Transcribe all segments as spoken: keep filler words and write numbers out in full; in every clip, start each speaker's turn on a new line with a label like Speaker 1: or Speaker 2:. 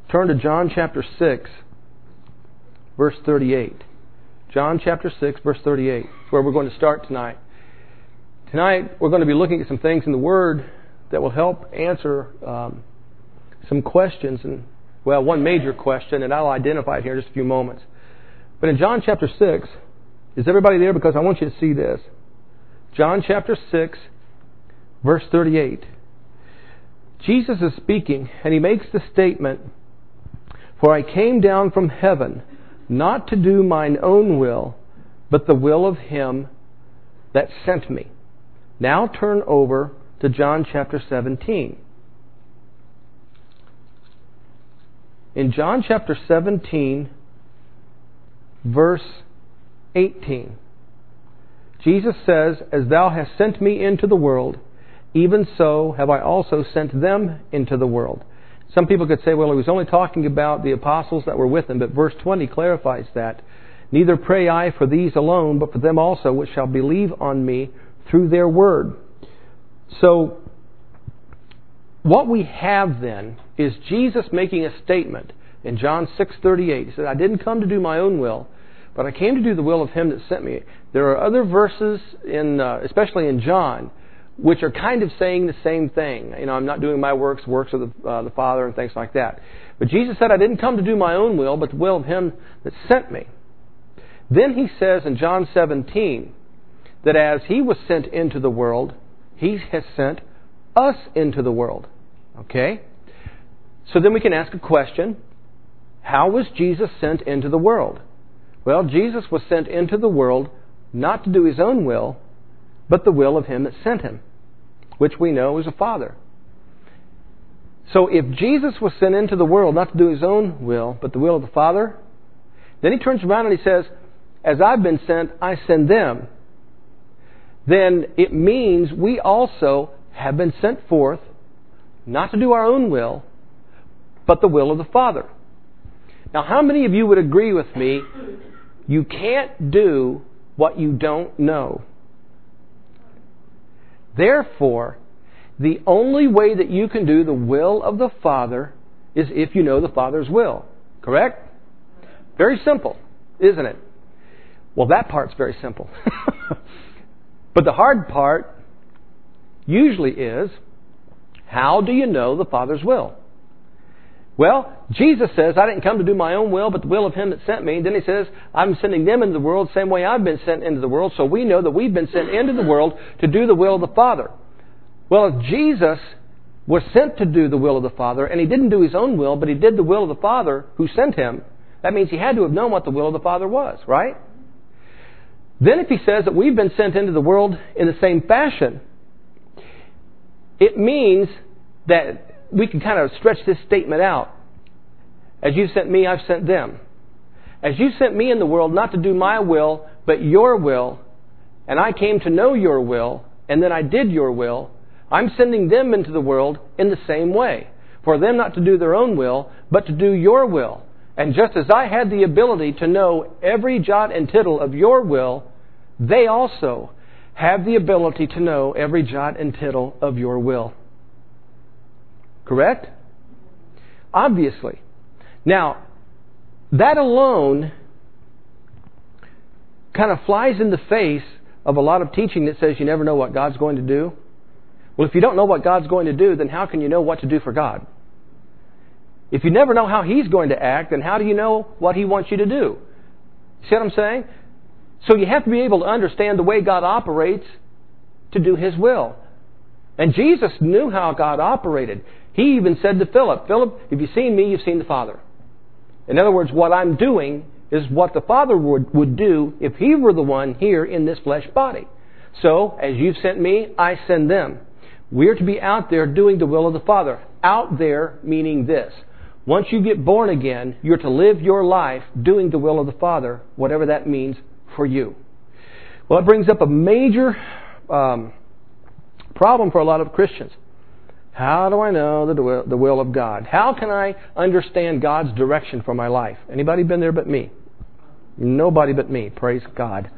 Speaker 1: turn to John chapter six, verse thirty-eight. John chapter six, verse thirty-eight. That's where we're going to start tonight. Tonight, we're going to be looking at some things in the Word that will help answer um, some questions. And, well, one major question, and I'll identify it here in just a few moments. But in John chapter six, is everybody there? Because I want you to see this. John chapter six, verse thirty-eight. Jesus is speaking, and He makes the statement, "For I came down from heaven, not to do mine own will, but the will of Him that sent me." Now turn over to John chapter seventeen. In John chapter seventeen, verse eighteen, Jesus says, "As thou hast sent me into the world, even so have I also sent them into the world." Some people could say, well, he was only talking about the apostles that were with him, but verse twenty clarifies that. "Neither pray I for these alone, but for them also which shall believe on me through their word." So, what we have then is Jesus making a statement in John six thirty-eight. He said, "I didn't come to do my own will, but I came to do the will of Him that sent me." There are other verses, in, uh, especially in John, which are kind of saying the same thing. You know, I'm not doing my works, works of the, uh, the Father and things like that. But Jesus said, "I didn't come to do my own will, but the will of Him that sent me." Then He says in John seventeen that as He was sent into the world, He has sent us into the world. Okay? So then we can ask a question. How was Jesus sent into the world? Well, Jesus was sent into the world not to do His own will, but the will of Him that sent Him, which we know is the Father. So if Jesus was sent into the world not to do His own will, but the will of the Father, then He turns around and He says, "As I've been sent, I send them." Then it means we also have been sent forth not to do our own will, but the will of the Father. Now, how many of you would agree with me, you can't do what you don't know? Therefore, the only way that you can do the will of the Father is if you know the Father's will. Correct? Very simple, isn't it? Well, that part's very simple. But the hard part usually is, how do you know the Father's will? Well, Jesus says, "I didn't come to do my own will, but the will of Him that sent me." Then He says, "I'm sending them into the world the same way I've been sent into the world." So we know that we've been sent into the world to do the will of the Father. Well, if Jesus was sent to do the will of the Father, and He didn't do His own will, but He did the will of the Father who sent Him, that means He had to have known what the will of the Father was, right? Then if He says that we've been sent into the world in the same fashion, it means that we can kind of stretch this statement out. As you sent me, I've sent them. As you sent me in the world not to do my will, but your will, and I came to know your will, and then I did your will, I'm sending them into the world in the same way. For them not to do their own will, but to do your will. And just as I had the ability to know every jot and tittle of your will, they also have the ability to know every jot and tittle of your will. Correct? Obviously. Now, that alone kind of flies in the face of a lot of teaching that says you never know what God's going to do. Well, if you don't know what God's going to do, then how can you know what to do for God? If you never know how He's going to act, then how do you know what He wants you to do? See what I'm saying? So you have to be able to understand the way God operates to do His will. And Jesus knew how God operated. He even said to Philip, "Philip, if you've seen me, you've seen the Father." In other words, what I'm doing is what the Father would, would do if He were the one here in this flesh body. So, as you've sent me, I send them. We're to be out there doing the will of the Father. Out there meaning this. Once you get born again, you're to live your life doing the will of the Father, whatever that means for you. Well, it brings up a major um, problem for a lot of Christians. How do I know the will, the will of God? How can I understand God's direction for my life? Anybody been there but me? Nobody but me. Praise God.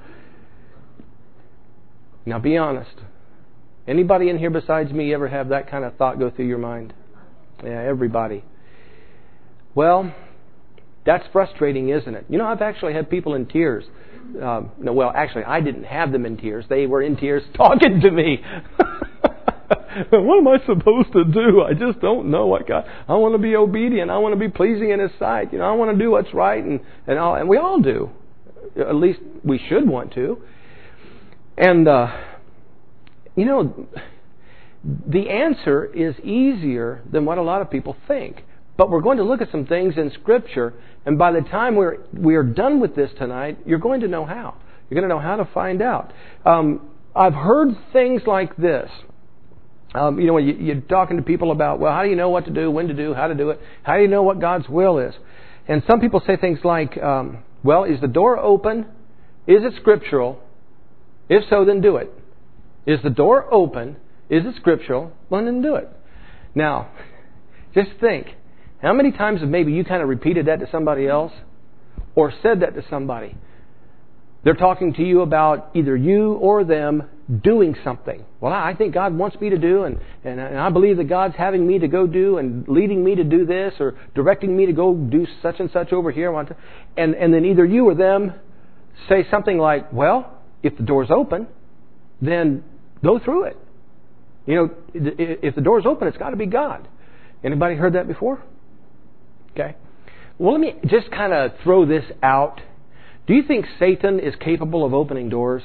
Speaker 1: Now be honest. Anybody in here besides me ever have that kind of thought go through your mind? Yeah, everybody. Well, that's frustrating, isn't it? You know, I've actually had people in tears. Um, no, well, actually, I didn't have them in tears. They were in tears talking to me. What am I supposed to do? I just don't know what God. I want to be obedient. I want to be pleasing in His sight. You know, I want to do what's right, and and all, and we all do. At least we should want to. And uh, you know, the answer is easier than what a lot of people think. But we're going to look at some things in Scripture, and by the time we're we are done with this tonight, you're going to know how. You're going to know how to find out. Um, I've heard things like this. Um, you know, when you, you're talking to people about, well, how do you know what to do, when to do, how to do it? How do you know what God's will is? And some people say things like, um, well, is the door open? Is it scriptural? If so, then do it. Is the door open? Is it scriptural? Well, then do it. Now, just think. How many times have maybe you kind of repeated that to somebody else? Or said that to somebody? They're talking to you about either you or them doing something. Well, I think God wants me to do, and, and, and I believe that God's having me to go do and leading me to do this or directing me to go do such and such over here. And, and then either you or them say something like, well, if the door's open, then go through it. You know, if the door's open, it's got to be God. Anybody heard that before? Okay. Well, let me just kind of throw this out. Do you think Satan is capable of opening doors?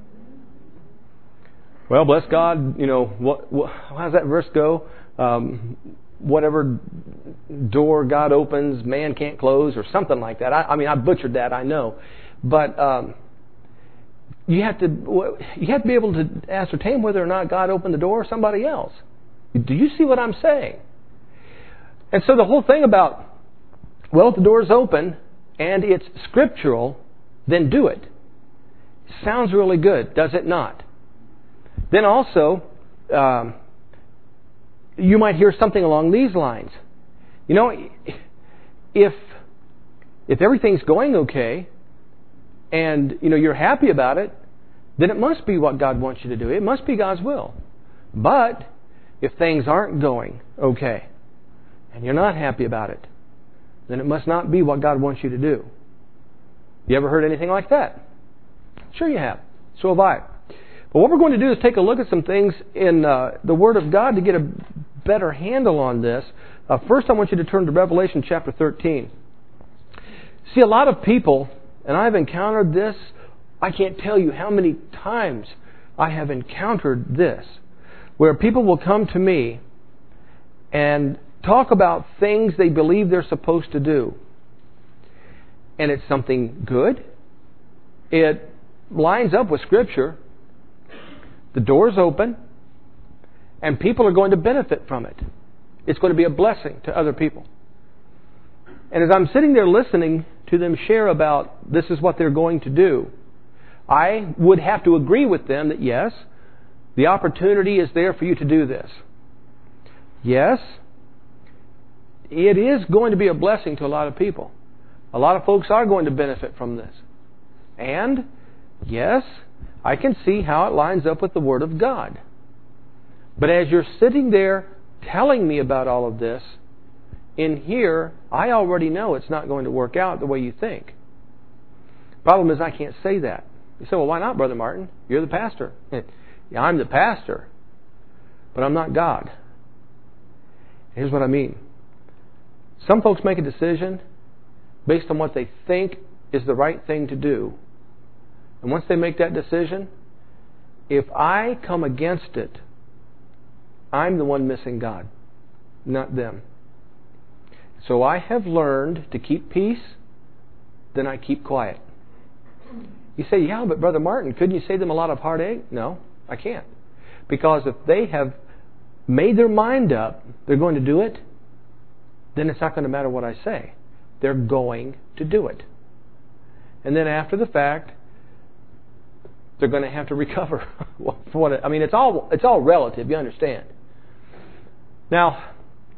Speaker 1: Well, bless God, you know, what, what, how does that verse go? Um, whatever door God opens, man can't close, or something like that. I, I mean, I butchered that, I know. But um, you have to you have to be able to ascertain whether or not God opened the door or somebody else. Do you see what I'm saying? And so the whole thing about, well, if the door is open and it's scriptural, then do it. Sounds really good, does it not? Then also, um, you might hear something along these lines. You know, if if everything's going okay, and you know you're happy about it, then it must be what God wants you to do. It must be God's will. But if things aren't going okay, and you're not happy about it, then it must not be what God wants you to do. You ever heard anything like that? Sure you have. So have I. But what we're going to do is take a look at some things in uh, the Word of God to get a better handle on this. Uh, first, I want you to turn to Revelation chapter thirteen. See, a lot of people, and I've encountered this, I can't tell you how many times I have encountered this, where people will come to me and talk about things they believe they're supposed to do. And it's something good. It lines up with Scripture. The door's open, and people are going to benefit from it. It's going to be a blessing to other people. And as I'm sitting there listening to them share about this is what they're going to do, I would have to agree with them that yes, the opportunity is there for you to do this. Yes, it is going to be a blessing to a lot of people. A lot of folks are going to benefit from this. And, yes, I can see how it lines up with the Word of God. But as you're sitting there telling me about all of this, in here, I already know it's not going to work out the way you think. Problem is, I can't say that. You say, well, why not, Brother Martin? You're the pastor. Yeah, I'm the pastor, but I'm not God. Here's what I mean. Some folks make a decision based on what they think is the right thing to do. And once they make that decision, if I come against it, I'm the one missing God, not them. So I have learned to keep peace, then I keep quiet. You say, yeah, but Brother Martin, couldn't you save them a lot of heartache? No, I can't. Because if they have made their mind up, they're going to do it, then it's not going to matter what I say. They're going to do it. And then after the fact, they're going to have to recover. For what it, I mean, it's all it's all relative, you understand. Now,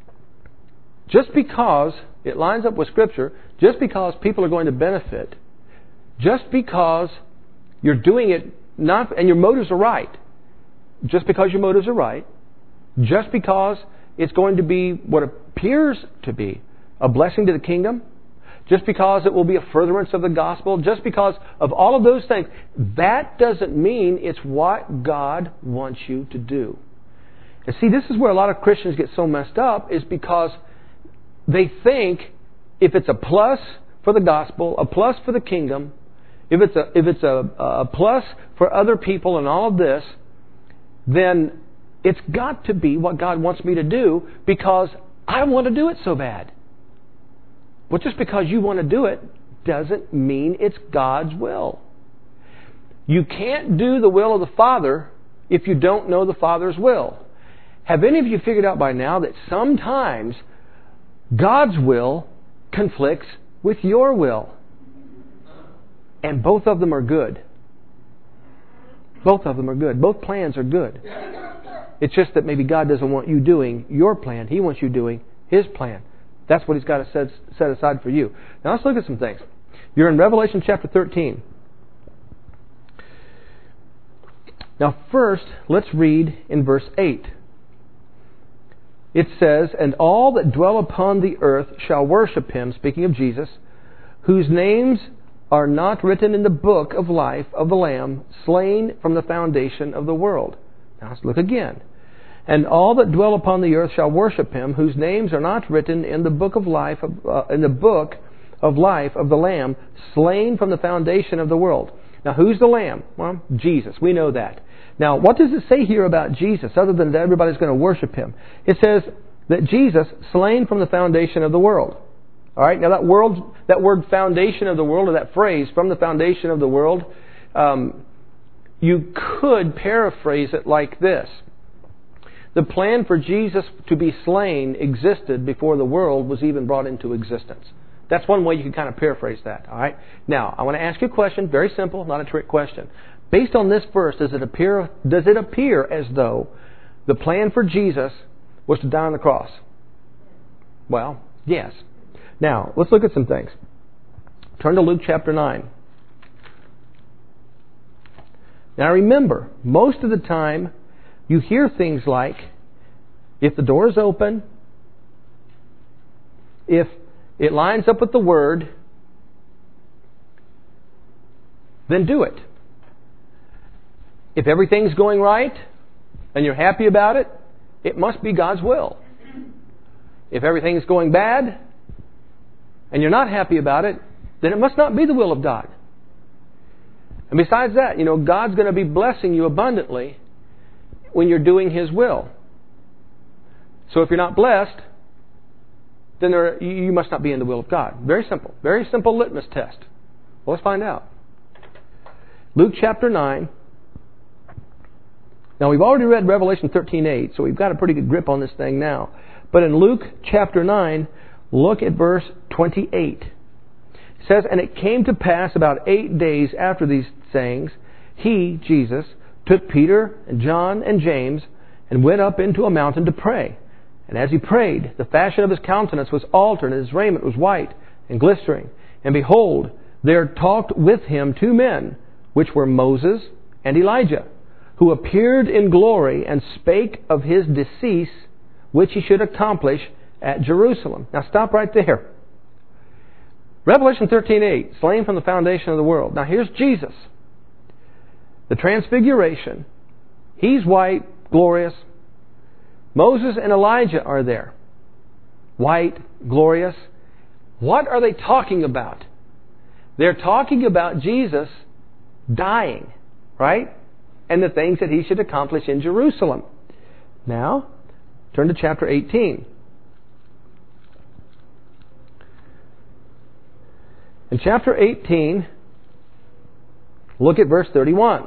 Speaker 1: just because it lines up with Scripture, just because people are going to benefit, just because you're doing it not, and your motives are right, just because your motives are right, just because it's going to be what appears to be a blessing to the kingdom, just because it will be a furtherance of the gospel, just because of all of those things, that doesn't mean it's what God wants you to do. And see, this is where a lot of Christians get so messed up, is because they think if it's a plus for the gospel, a plus for the kingdom, if it's a if it's a, a plus for other people and all of this, then it's got to be what God wants me to do because I want to do it so bad. Well, just because you want to do it doesn't mean it's God's will. You can't do the will of the Father if you don't know the Father's will. Have any of you figured out by now that sometimes God's will conflicts with your will? And both of them are good. Both of them are good. Both plans are good. It's just that maybe God doesn't want you doing your plan. He wants you doing His plan. That's what He's got to set, set aside for you. Now let's look at some things. You're in Revelation chapter thirteen. Now first, let's read in verse eight. It says, "And all that dwell upon the earth shall worship Him," speaking of Jesus, "whose names are not written in the book of life of the Lamb, slain from the foundation of the world." Now let's look again. "And all that dwell upon the earth shall worship Him, whose names are not written in the book of life of, uh, in the book of life of the Lamb, slain from the foundation of the world." Now, who's the Lamb? Well, Jesus. We know that. Now, what does it say here about Jesus, other than that everybody's going to worship Him? It says that Jesus, slain from the foundation of the world. All right. Now, that world, that word "foundation of the world," or that phrase "from the foundation of the world," um, you could paraphrase it like this. The plan for Jesus to be slain existed before the world was even brought into existence. That's one way you can kind of paraphrase that. All right. Now, I want to ask you a question, very simple, not a trick question. Based on this verse, does it appear does it appear as though the plan for Jesus was to die on the cross? Well, yes. Now, let's look at some things. Turn to Luke chapter nine. Now remember, most of the time you hear things like, if the door is open, if it lines up with the Word, then do it. If everything's going right and you're happy about it, it must be God's will. If everything's going bad and you're not happy about it, then it must not be the will of God. And besides that, you know, God's going to be blessing you abundantly when you're doing His will. So if you're not blessed, then there, you must not be in the will of God. Very simple. Very simple litmus test. Well, let's find out. Luke chapter nine. Now, we've already read Revelation thirteen eight, so we've got a pretty good grip on this thing now. But in Luke chapter nine, look at verse twenty-eight. It says, "And it came to pass about eight days after these sayings, He, Jesus, took Peter and John and James and went up into a mountain to pray. And as He prayed, the fashion of His countenance was altered, and His raiment was white and glistering. And behold, there talked with Him two men, which were Moses and Elijah, who appeared in glory and spake of His decease, which He should accomplish at Jerusalem." Now stop right there. Revelation thirteen eight, slain from the foundation of the world. Now here's Jesus. The transfiguration. He's white, glorious. Moses and Elijah are there. White, glorious. What are they talking about? They're talking about Jesus dying, right? And the things that He should accomplish in Jerusalem. Now, turn to chapter eighteen. In chapter eighteen, look at verse thirty-one.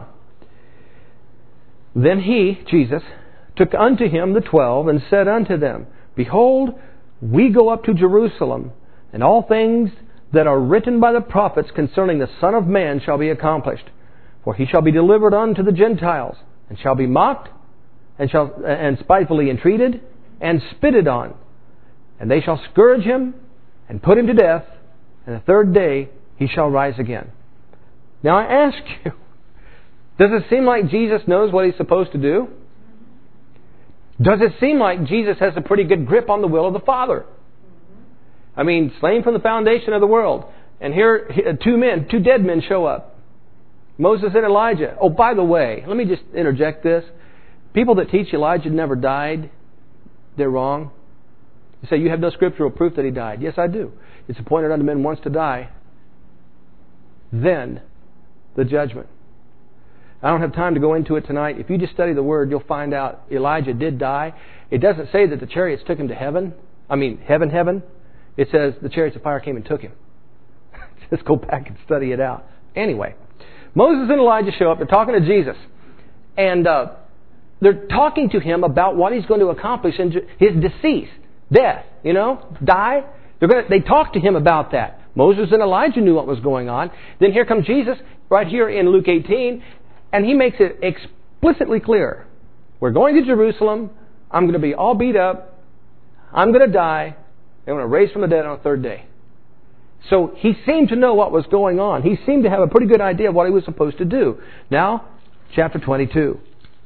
Speaker 1: "Then He," Jesus, "took unto Him the twelve, and said unto them, Behold, we go up to Jerusalem, and all things that are written by the prophets concerning the Son of Man shall be accomplished. For He shall be delivered unto the Gentiles, and shall be mocked, and shall and spitefully entreated, and spitted on. And they shall scourge Him, and put Him to death, and the third day He shall rise again." Now I ask you, does it seem like Jesus knows what He's supposed to do? Does it seem like Jesus has a pretty good grip on the will of the Father? I mean, slain from the foundation of the world. And here, two men, two dead men show up. Moses and Elijah. Oh, by the way, let me just interject this. People that teach Elijah never died, they're wrong. You say, you have no scriptural proof that he died. Yes, I do. It's appointed unto men once to die. Then, the judgment. I don't have time to go into it tonight. If you just study the Word, you'll find out Elijah did die. It doesn't say that the chariots took him to heaven. I mean, heaven, heaven. It says the chariots of fire came and took him. Just go back and study it out. Anyway, Moses and Elijah show up. They're talking to Jesus. And uh, they're talking to him about what he's going to accomplish in his decease, death, you know, die. They're going to, they talk to him about that. Moses and Elijah knew what was going on. Then here comes Jesus right here in Luke eighteen. And he makes it explicitly clear. We're going to Jerusalem. I'm going to be all beat up. I'm going to die. I'm going to raise from the dead on the third day. So he seemed to know what was going on. He seemed to have a pretty good idea of what he was supposed to do. Now, chapter twenty-two.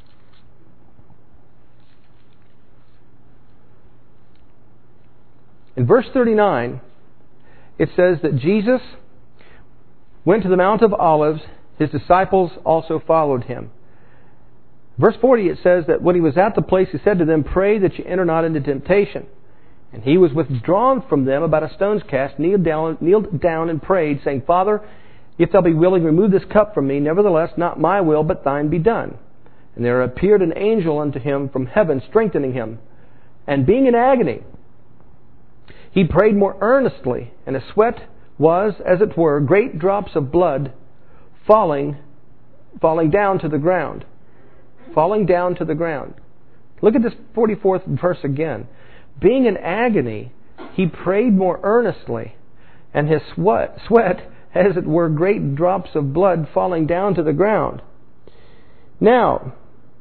Speaker 1: In verse thirty-nine, it says that Jesus went to the Mount of Olives. His disciples also followed him. Verse forty, it says that when he was at the place, he said to them, "Pray that you enter not into temptation." And he was withdrawn from them about a stone's cast, kneeled down, kneeled down and prayed, saying, "Father, if thou be willing, remove this cup from me. Nevertheless, not my will, but thine be done." And there appeared an angel unto him from heaven, strengthening him. And being in agony, he prayed more earnestly, and his sweat was, as it were, great drops of blood falling, falling down to the ground. Falling down to the ground. Look at this forty-fourth verse again. Being in agony, he prayed more earnestly, and his sweat, sweat, as it were, great drops of blood falling down to the ground. Now,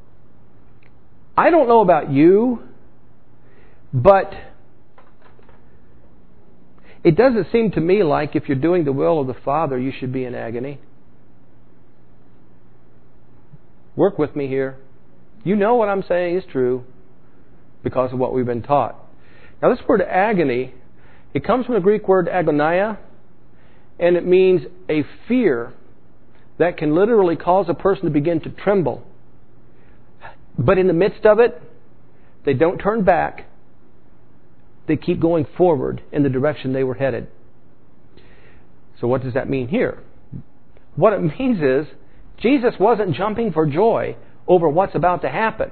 Speaker 1: I don't know about you, but it doesn't seem to me like if you're doing the will of the Father, you should be in agony. Work with me here. You know what I'm saying is true because of what we've been taught. Now this word agony, it comes from the Greek word agonia, and it means a fear that can literally cause a person to begin to tremble. But in the midst of it, they don't turn back. They keep going forward in the direction they were headed. So what does that mean here? What it means is Jesus wasn't jumping for joy over what's about to happen.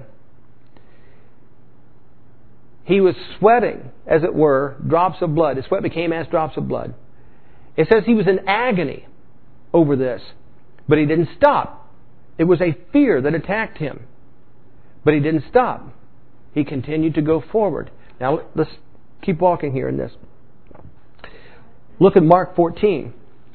Speaker 1: He was sweating, as it were, drops of blood. His sweat became as drops of blood. It says he was in agony over this, but he didn't stop. It was a fear that attacked him, but he didn't stop. He continued to go forward. Now, let's keep walking here in this. Look at Mark fourteen.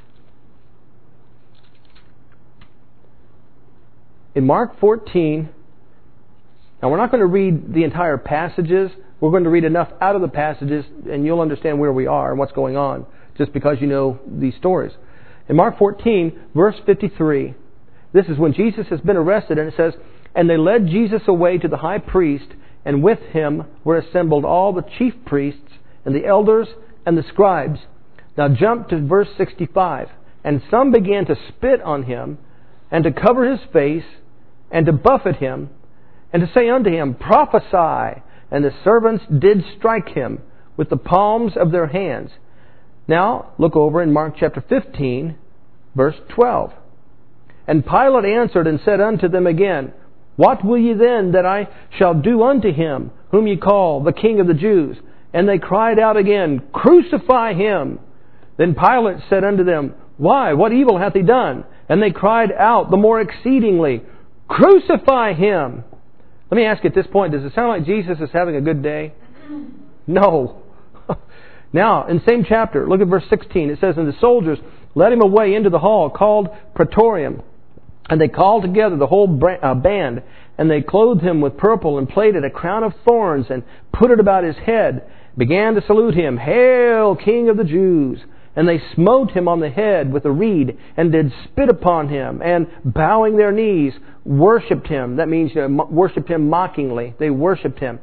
Speaker 1: In Mark fourteen, now we're not going to read the entire passages. We're going to read enough out of the passages and you'll understand where we are and what's going on just because you know these stories. In Mark fourteen, verse fifty-three, this is when Jesus has been arrested, and it says, "And they led Jesus away to the high priest, and with him were assembled all the chief priests and the elders and the scribes." Now jump to verse sixty-five. "And some began to spit on him, and to cover his face, and to buffet him, and to say unto him, Prophesy. And the servants did strike him with the palms of their hands." Now, look over in Mark chapter fifteen, verse twelve. "And Pilate answered and said unto them again, What will ye then that I shall do unto him, whom ye call the King of the Jews? And they cried out again, Crucify him. Then Pilate said unto them, Why, what evil hath he done? And they cried out the more exceedingly, Crucify him." Let me ask you at this point, does it sound like Jesus is having a good day? No. Now, in the same chapter, look at verse sixteen. It says, "And the soldiers led him away into the hall called Praetorium. And they called together the whole band, and they clothed him with purple and plaited a crown of thorns and put it about his head, began to salute him, Hail, King of the Jews! And they smote him on the head with a reed, and did spit upon him, and bowing their knees, worshipped him." That means, you know, worshipped him mockingly. They worshipped him.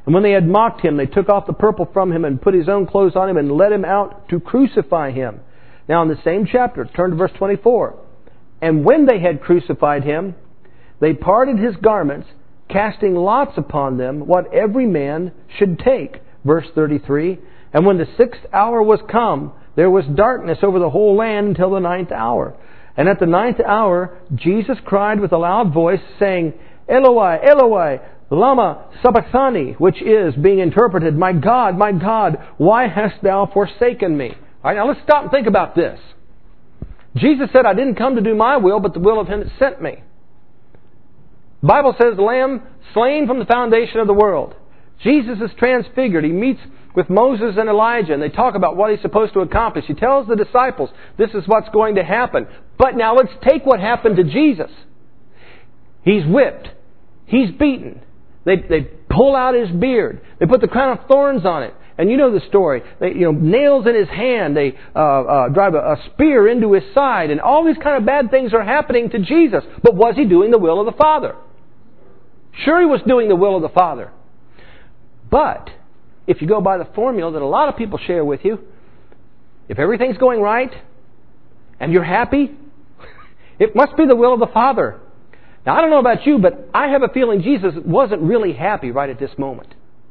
Speaker 1: And when they had mocked him, they took off the purple from him and put his own clothes on him and led him out to crucify him. Now in the same chapter, turn to verse twenty-four. And when they had crucified him, they parted his garments, casting lots upon them what every man should take. Verse thirty-three. And when the sixth hour was come, there was darkness over the whole land until the ninth hour. And at the ninth hour, Jesus cried with a loud voice, saying, Eloi, Eloi, lama sabachthani, which is, being interpreted, My God, my God, why hast thou forsaken me? All right, now let's stop and think about this. Jesus said, I didn't come to do my will, but the will of him that sent me. The Bible says the Lamb slain from the foundation of the world. Jesus is transfigured. He meets with Moses and Elijah, and they talk about what he's supposed to accomplish. He tells the disciples, this is what's going to happen. But now let's take what happened to Jesus. He's whipped. He's beaten. They, they pull out his beard. They put the crown of thorns on it. And you know the story. They, you know, nails in his hand. They uh, uh, drive a, a spear into his side. And all these kind of bad things are happening to Jesus. But was he doing the will of the Father? Sure, he was doing the will of the Father. But if you go by the formula that a lot of people share with you, if everything's going right and you're happy, it must be the will of the Father. Now, I don't know about you, but I have a feeling Jesus wasn't really happy right at this moment.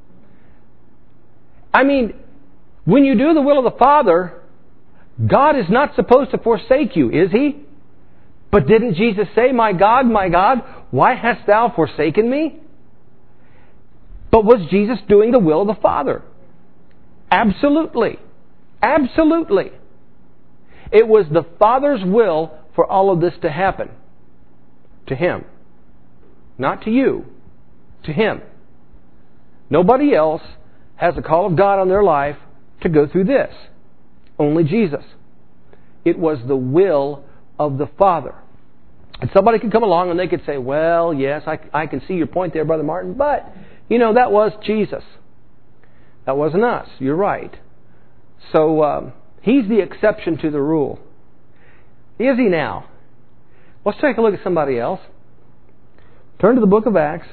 Speaker 1: I mean, when you do the will of the Father, God is not supposed to forsake you, is He? But didn't Jesus say, My God, my God, why hast thou forsaken me? But was Jesus doing the will of the Father? Absolutely. Absolutely. It was the Father's will for all of this to happen. To Him. Not to you. To Him. Nobody else has a call of God on their life to go through this. Only Jesus. It was the will of the Father. And somebody could come along and they could say, well, yes, I, I can see your point there, Brother Martin, but, you know, that was Jesus. That wasn't us. You're right. So, um, He's the exception to the rule. Is He now? Let's take a look at somebody else. Turn to the book of Acts.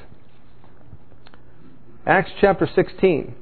Speaker 1: Acts chapter sixteen.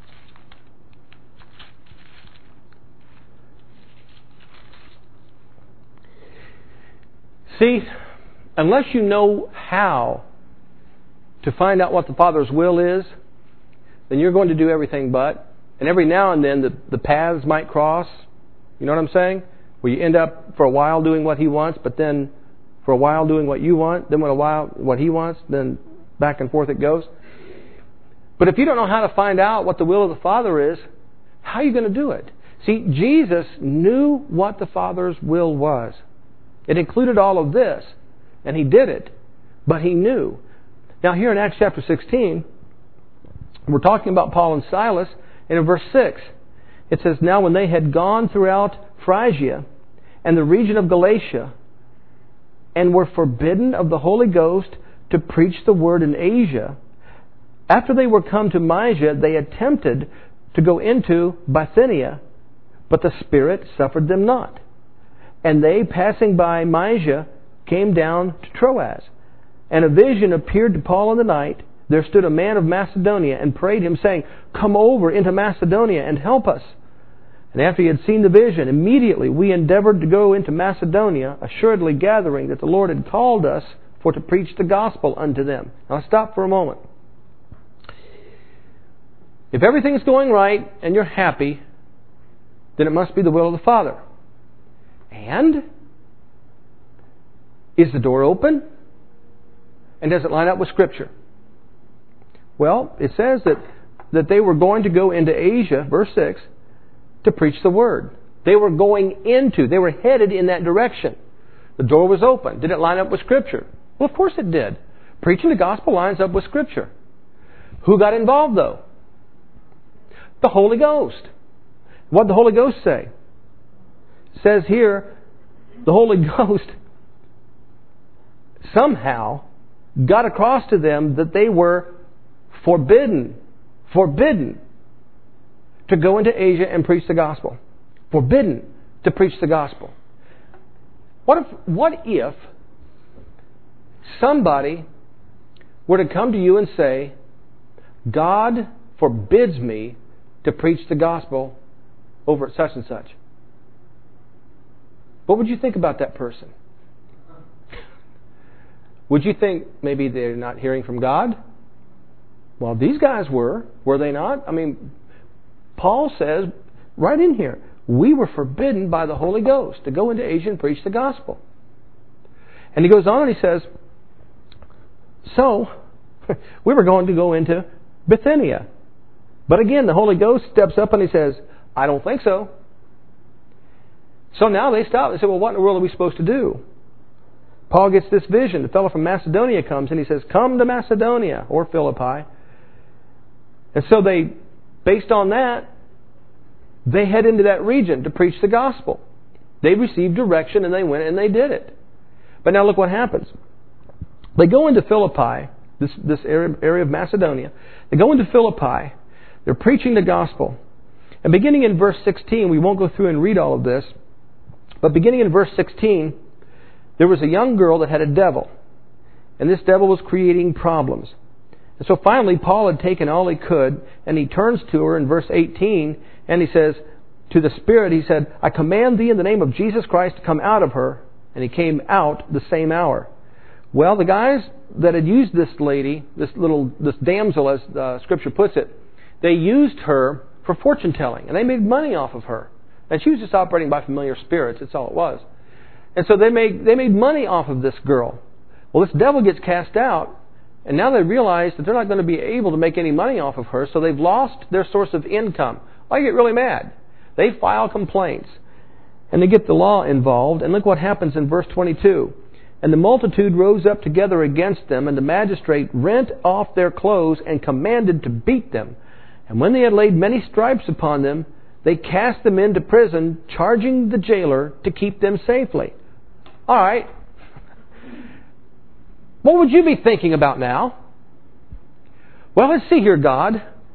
Speaker 1: See, unless you know how to find out what the Father's will is, then you're going to do everything but. And every now and then the, the paths might cross. You know what I'm saying? Where you end up for a while doing what He wants, but then for a while doing what you want, then for a while what He wants, then back and forth it goes. But if you don't know how to find out what the will of the Father is, how are you going to do it? See, Jesus knew what the Father's will was. It included all of this, and He did it, but He knew. Now here in Acts chapter sixteen, we're talking about Paul and Silas, and in verse six, it says, Now when they had gone throughout Phrygia and the region of Galatia, and were forbidden of the Holy Ghost to preach the word in Asia, after they were come to Mysia, they attempted to go into Bithynia, but the Spirit suffered them not. And they, passing by Mysia, came down to Troas. And a vision appeared to Paul in the night. There stood a man of Macedonia and prayed him, saying, Come over into Macedonia and help us. And after he had seen the vision, immediately we endeavored to go into Macedonia, assuredly gathering that the Lord had called us for to preach the gospel unto them. Now stop for a moment. If everything's going right and you're happy, then it must be the will of the Father. And is the door open? And does it line up with Scripture? Well, it says that, that they were going to go into Asia, verse six, to preach the Word. They were going into, they were headed in that direction. The door was open. Did it line up with Scripture? Well, of course it did. Preaching the gospel lines up with Scripture. Who got involved, though? The Holy Ghost. What did the Holy Ghost say? It says here, the Holy Ghost somehow got across to them that they were forbidden, forbidden to go into Asia and preach the gospel. Forbidden to preach the gospel. What if, what if somebody were to come to you and say, God forbids me to preach the gospel over at such and such. What would you think about that person? Would you think maybe they're not hearing from God? Well, these guys were. Were they not? I mean, Paul says right in here, we were forbidden by the Holy Ghost to go into Asia and preach the gospel. And he goes on and he says, so, we were going to go into Bithynia. But again, the Holy Ghost steps up and he says, I don't think so. So now they stop. They say, well, what in the world are we supposed to do? Paul gets this vision. The fellow from Macedonia comes and he says, come to Macedonia or Philippi. And so they, based on that, they head into that region to preach the gospel. They received direction and they went and they did it. But now look what happens. They go into Philippi, this, this area, area of Macedonia. They go into Philippi. They're preaching the gospel. And beginning in verse sixteen, we won't go through and read all of this, but beginning in verse sixteen, there was a young girl that had a devil. And this devil was creating problems. And so finally, Paul had taken all he could, and he turns to her in verse eighteen, and he says, to the spirit, he said, I command thee in the name of Jesus Christ to come out of her. And he came out the same hour. Well, the guys that had used this lady, this little, this damsel, as uh, Scripture puts it, they used her for fortune telling, and they made money off of her. And she was just operating by familiar spirits. That's all it was. And so they made they made money off of this girl. Well, this devil gets cast out, and now they realize that they're not going to be able to make any money off of her, so they've lost their source of income. Well, they get really mad. They file complaints, and they get the law involved. And look what happens in verse twenty-two. And the multitude rose up together against them, and the magistrate rent off their clothes and commanded to beat them. And when they had laid many stripes upon them, they cast them into prison, charging the jailer to keep them safely. All right. What would you be thinking about now? Well, let's see here, God.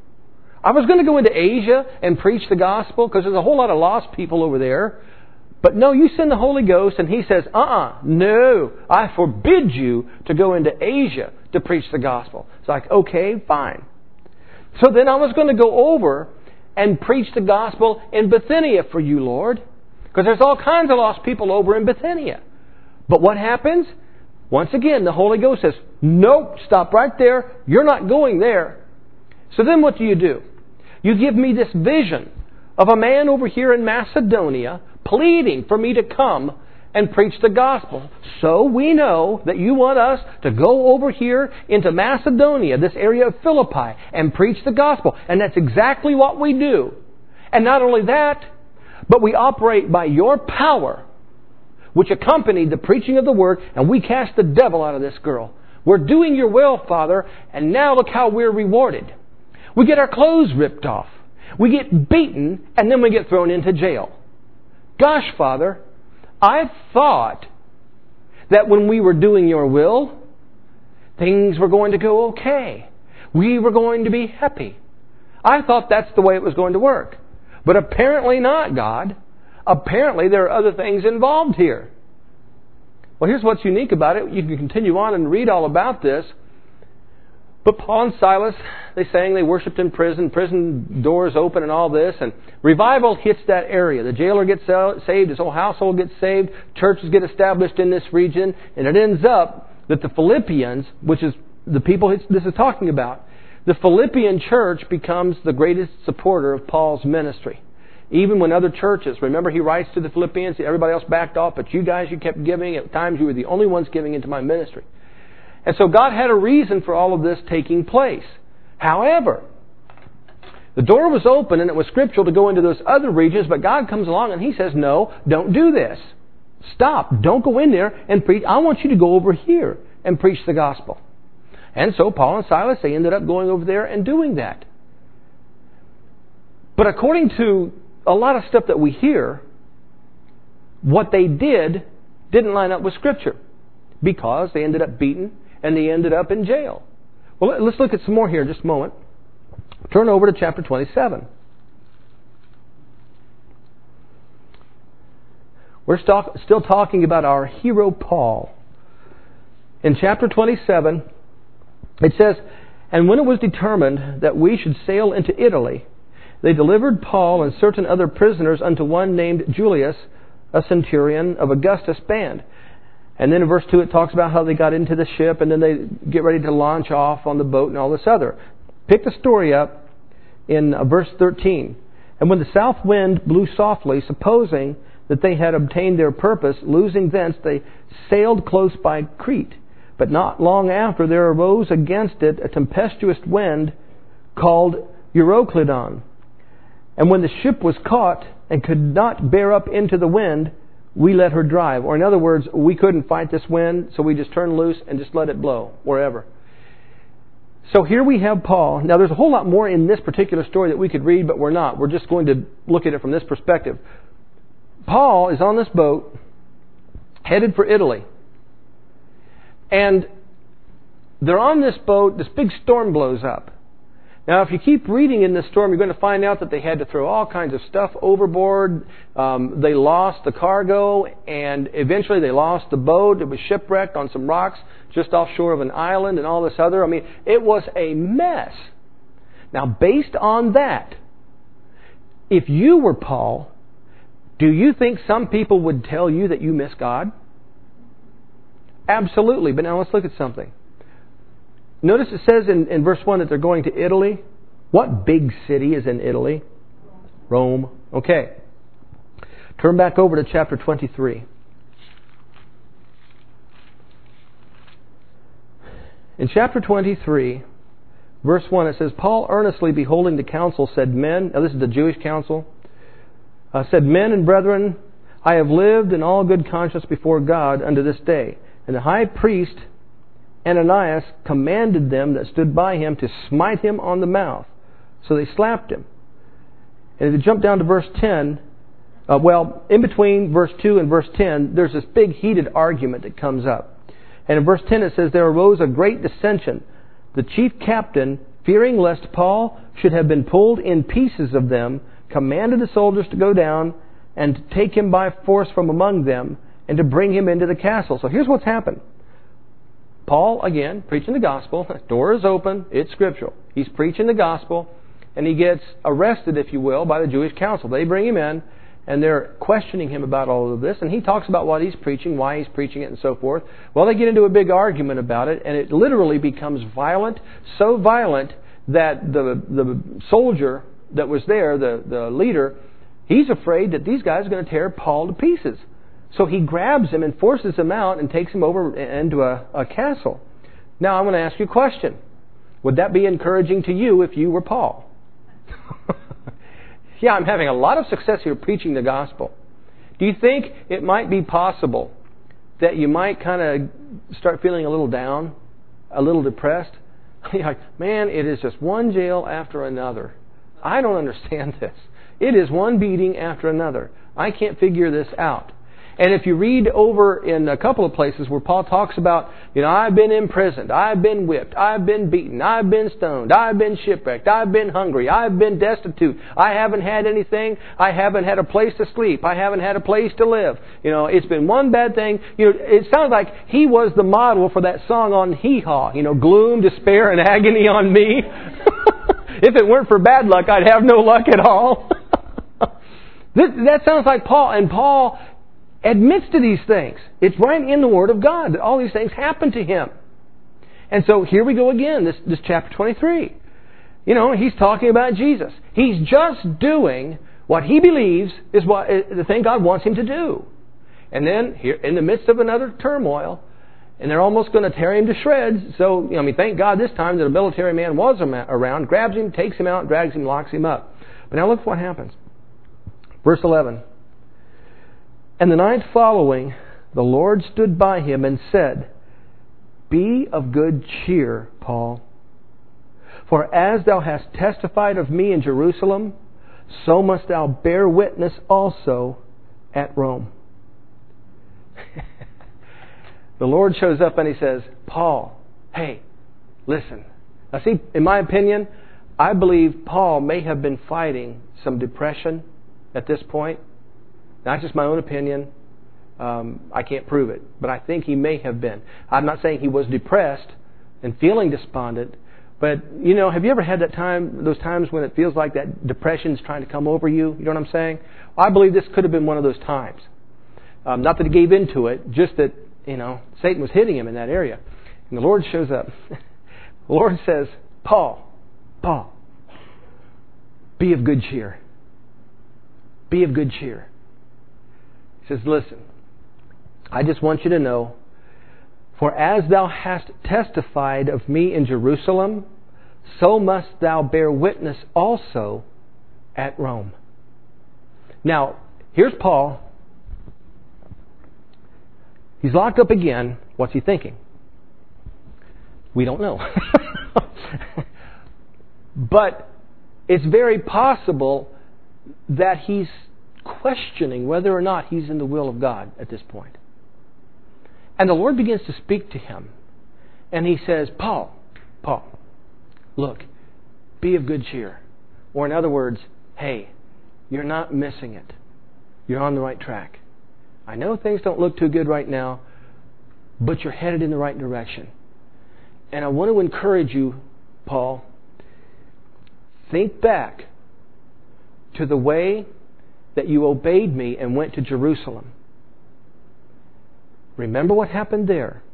Speaker 1: I was going to go into Asia and preach the gospel because there's a whole lot of lost people over there. But no, you send the Holy Ghost and He says, uh-uh, no, I forbid you to go into Asia to preach the gospel. It's like, okay, fine. So then I was going to go over and preach the gospel in Bithynia for you, Lord. Because there's all kinds of lost people over in Bithynia. But what happens? Once again, the Holy Ghost says, nope, stop right there. You're not going there. So then what do you do? You give me this vision of a man over here in Macedonia pleading for me to come and preach the gospel. So we know that you want us to go over here into Macedonia, this area of Philippi, and preach the gospel. And that's exactly what we do. And not only that, but we operate by your power, which accompanied the preaching of the word, and we cast the devil out of this girl. We're doing your will, Father, and now look how we're rewarded. We get our clothes ripped off. We get beaten, and then we get thrown into jail. Gosh, Father, I thought that when we were doing your will, things were going to go okay. We were going to be happy. I thought that's the way it was going to work. But apparently not, God. Apparently there are other things involved here. Well, here's what's unique about it. You can continue on and read all about this. But Paul and Silas, they sang, they worshipped in prison, prison doors open and all this, and revival hits that area. The jailer gets saved, his whole household gets saved, churches get established in this region, and it ends up that the Philippians, which is the people this is talking about, the Philippian church becomes the greatest supporter of Paul's ministry. Even when other churches, remember he writes to the Philippians, everybody else backed off, but you guys, you kept giving. At times you were the only ones giving into my ministry. And so God had a reason for all of this taking place. However, the door was open and it was scriptural to go into those other regions, but God comes along and He says, no, don't do this. Stop. Don't go in there and preach. I want you to go over here and preach the gospel. And so Paul and Silas, they ended up going over there and doing that. But according to a lot of stuff that we hear, what they did didn't line up with Scripture because they ended up beaten and they ended up in jail. Well, let's look at some more here in just a moment. Turn over to chapter twenty-seven. We're still talking about our hero Paul. In chapter twenty-seven, it says, And when it was determined that we should sail into Italy, they delivered Paul and certain other prisoners unto one named Julius, a centurion of Augustus' band. And then in verse two it talks about how they got into the ship and then they get ready to launch off on the boat and all this other. Pick the story up in uh, verse thirteen. And when the south wind blew softly, supposing that they had obtained their purpose, losing thence, they sailed close by Crete. But not long after there arose against it a tempestuous wind called Euroclydon. And when the ship was caught and could not bear up into the wind, we let her drive. Or in other words, we couldn't fight this wind, so we just turned loose and just let it blow wherever. So here we have Paul. Now there's a whole lot more in this particular story that we could read, but we're not. We're just going to look at it from this perspective. Paul is on this boat, headed for Italy. And they're on this boat, this big storm blows up. Now, if you keep reading in this storm, you're going to find out that they had to throw all kinds of stuff overboard. Um, they lost the cargo, and eventually they lost the boat. It was shipwrecked on some rocks just offshore of an island and all this other. I mean, it was a mess. Now, based on that, if you were Paul, do you think some people would tell you that you miss God? Absolutely. But now let's look at something. Notice it says in, in verse one that they're going to Italy. What big city is in Italy? Rome. Okay. Turn back over to chapter twenty-three. In chapter twenty-three, verse one, it says, Paul earnestly beholding the council said, Men, now this is the Jewish council, uh, said, Men and brethren, I have lived in all good conscience before God unto this day. And the high priest Ananias commanded them that stood by him to smite him on the mouth. So they slapped him. And if you jump down to verse ten, uh, well, in between verse two and verse ten, there's this big heated argument that comes up. And in verse ten it says, There arose a great dissension. The chief captain, fearing lest Paul should have been pulled in pieces of them, commanded the soldiers to go down and to take him by force from among them and to bring him into the castle. So here's what's happened. Paul, again, preaching the gospel. The door is open. It's scriptural. He's preaching the gospel, and he gets arrested, if you will, by the Jewish council. They bring him in, and they're questioning him about all of this, and he talks about what he's preaching, why he's preaching it, and so forth. Well, they get into a big argument about it, and it literally becomes violent, so violent that the the soldier that was there, the, the leader, he's afraid that these guys are going to tear Paul to pieces. So he grabs him and forces him out and takes him over into a, a castle. Now I'm going to ask you a question. Would that be encouraging to you if you were Paul? Yeah, I'm having a lot of success here preaching the gospel. Do you think it might be possible that you might kind of start feeling a little down, a little depressed? You're like, man, it is just one jail after another. I don't understand this. It is one beating after another. I can't figure this out. And if you read over in a couple of places where Paul talks about, you know, I've been imprisoned, I've been whipped, I've been beaten, I've been stoned, I've been shipwrecked, I've been hungry, I've been destitute, I haven't had anything, I haven't had a place to sleep, I haven't had a place to live. You know, it's been one bad thing. You know, it sounds like he was the model for that song on Hee Haw, you know, gloom, despair, and agony on me. If it weren't for bad luck, I'd have no luck at all. this, that sounds like Paul, and Paul admits to these things. It's right in the Word of God that all these things happen to him. And so here we go again, this, this chapter twenty-three. You know, he's talking about Jesus. He's just doing what he believes is what the thing God wants him to do. And then, here in the midst of another turmoil, and they're almost going to tear him to shreds. So, you know, I mean, thank God this time that a military man was around, grabs him, takes him out, drags him, locks him up. But now look what happens. Verse eleven. And the night following, the Lord stood by him and said, Be of good cheer, Paul. For as thou hast testified of me in Jerusalem, so must thou bear witness also at Rome. The Lord shows up and he says, Paul, hey, listen. Now see, in my opinion, I believe Paul may have been fighting some depression at this point. Not just my own opinion. Um, I can't prove it. But I think he may have been. I'm not saying he was depressed and feeling despondent, But, you know, have you ever had that time, those times when it feels like that depression's trying to come over you? You know what I'm saying? I believe this could have been one of those times. Um, not that he gave into it, just that, you know, Satan was hitting him in that area. And the Lord shows up. The Lord says, Paul, Paul, be of good cheer. Be of good cheer. He says, listen, I just want you to know, for as thou hast testified of me in Jerusalem, so must thou bear witness also at Rome. Now, here's Paul. He's locked up again. What's he thinking? We don't know. But it's very possible that he's questioning whether or not he's in the will of God at this point. And the Lord begins to speak to him. And he says, Paul, Paul, look, be of good cheer. Or in other words, hey, you're not missing it. You're on the right track. I know things don't look too good right now, but you're headed in the right direction. And I want to encourage you, Paul, think back to the way that you obeyed me and went to Jerusalem. Remember what happened there?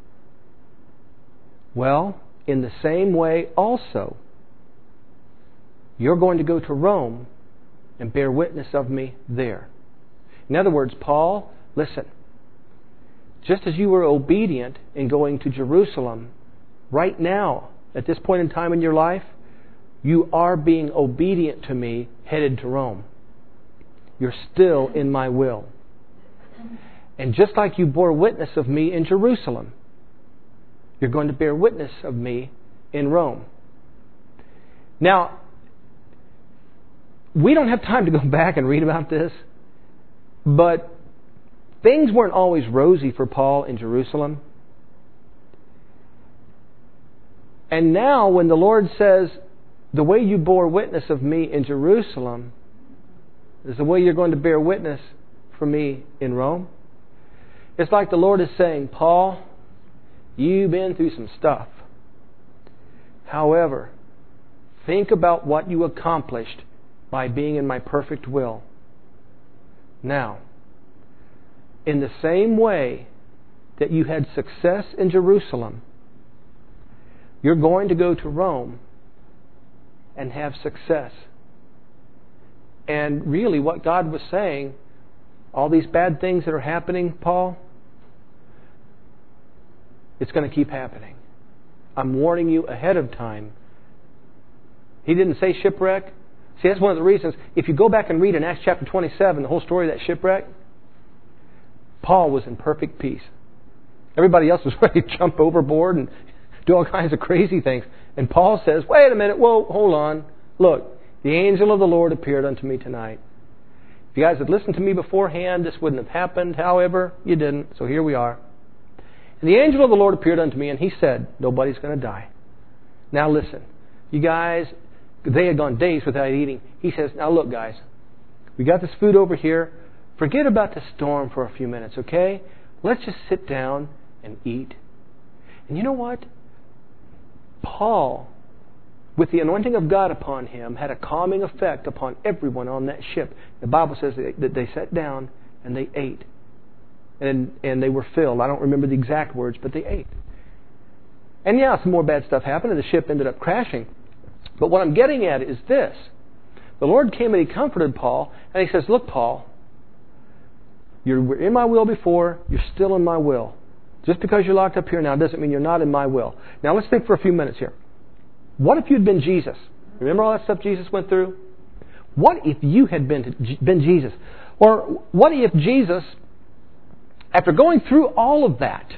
Speaker 1: Well, in the same way also, you're going to go to Rome and bear witness of me there. In other words, Paul, listen, just as you were obedient in going to Jerusalem, right now, at this point in time in your life, you are being obedient to me headed to Rome. You're still in my will. And just like you bore witness of me in Jerusalem, you're going to bear witness of me in Rome. Now, we don't have time to go back and read about this, but things weren't always rosy for Paul in Jerusalem. And now when the Lord says, the way you bore witness of me in Jerusalem is the way you're going to bear witness for me in Rome, it's like the Lord is saying, Paul, you've been through some stuff. However, think about what you accomplished by being in my perfect will. Now, in the same way that you had success in Jerusalem, you're going to go to Rome and have success. And really what God was saying, all these bad things that are happening, Paul, it's going to keep happening. I'm warning you ahead of time. He didn't say shipwreck. See, that's one of the reasons. If you go back and read in Acts chapter twenty-seven, the whole story of that shipwreck, Paul was in perfect peace. Everybody else was ready to jump overboard and do all kinds of crazy things. And Paul says, wait a minute, whoa, hold on. Look, the angel of the Lord appeared unto me tonight. If you guys had listened to me beforehand, this wouldn't have happened. However, you didn't, so here we are. And the angel of the Lord appeared unto me, and he said, nobody's going to die. Now listen, you guys, they had gone days without eating. He says, now look guys, we got this food over here. Forget about the storm for a few minutes, okay? Let's just sit down and eat. And you know what? Paul, with the anointing of God upon him, had a calming effect upon everyone on that ship. The Bible says that they sat down and they ate. And and they were filled. I don't remember the exact words, but they ate. And yeah, some more bad stuff happened and the ship ended up crashing. But what I'm getting at is this. The Lord came and He comforted Paul, and He says, look, Paul, you were in my will before, you're still in my will. Just because you're locked up here now doesn't mean you're not in my will. Now let's think for a few minutes here. What if you'd been Jesus? Remember all that stuff Jesus went through? What if you had been, been Jesus? Or what if Jesus, after going through all of that,